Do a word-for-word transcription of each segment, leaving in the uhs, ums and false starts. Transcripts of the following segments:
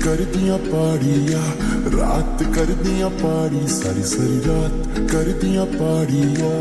कर दिया पाड़िया, रात कर दिया पाड़ी, सारी सारी रात कर दिया पाड़िया,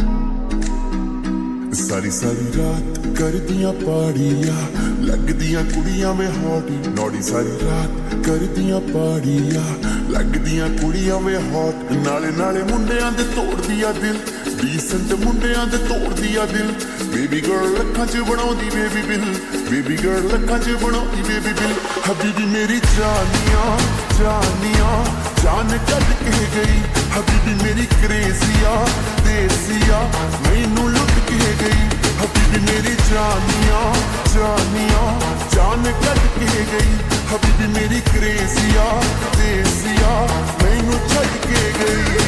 सारी सारी रात कर दिया पाड़िया, लग दिया कुड़िया में हॉट नौड़ी, सारी रात कर दिया पाड़िया, लग दिया कुड़िया में हॉट, नाले नाले मुंडियां दे तोड़ दिया दिल, डीसेंट मुंडियां दे तोड़ दिया दिल, बेबी गर्ल लखां च बनाउंदी बेबी बिल, बेबी गर्ल लखां च बनाउंदी बेबी बिल, हबीबी मेरी जानिया जानिया जान कट के गई, हबीबी मेरी क्रेजिया देसिया मैनू लुट के गई, हबीबी मेरी जानिया जानिया जान कट के गई, हबीबी मेरी क्रेजिया देसिया मैनू छड़ के गई।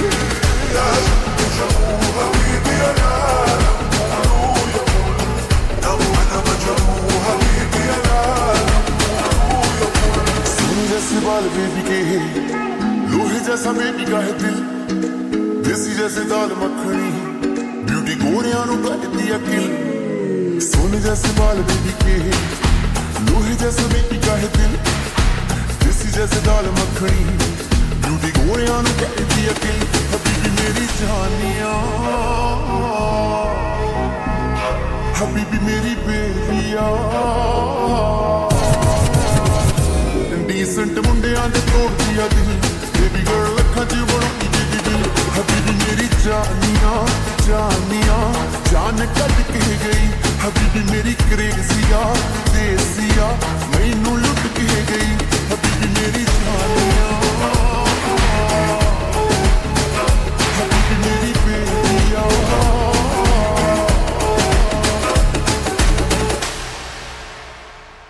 जैसे बाल बेबी के है, लोहे जैसा बेबी का है दिल, देसी जैसे दाल मखनी, ब्यूटी गोरियां नू करदी अकिल, सोने जैसे बाल बेबी के है, लोहे जैसा बेबी का है दिल, देसी जैसे दाल मखनी, ब्यूटी गोरियां नू करदी अकिल, हबीबी मेरी जानिया, हबीबी मेरी बेबिया, डीसेंट मुंडियां दे तोड़ दिया दिल, बेबी गर्ल लखां च बनाउंदी बेबी बिल, हबीबी मेरी जानिया जानिया जान कट के गई, हबीबी मेरी क्रेजिया देसिया